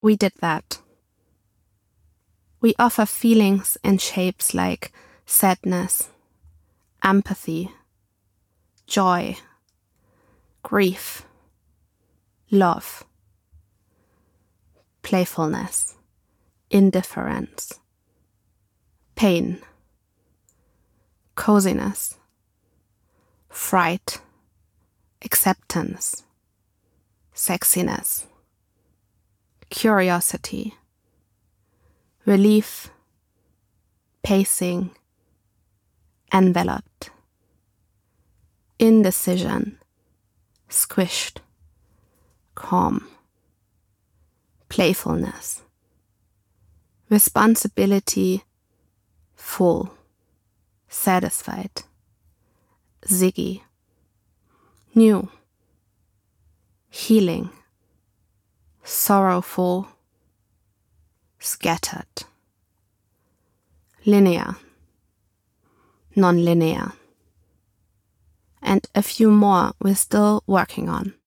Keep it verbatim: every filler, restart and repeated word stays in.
We did that. We offer feelings in shapes like sadness, empathy, joy, grief, love, playfulness, indifference, pain, coziness, fright, acceptance, sexiness, curiosity, relief, pacing, enveloped, indecision, squished, calm, playfulness, responsibility, full, satisfied, ziggy, new, healing, sorrowful, scattered, linear, non-linear, and a few more we're still working on.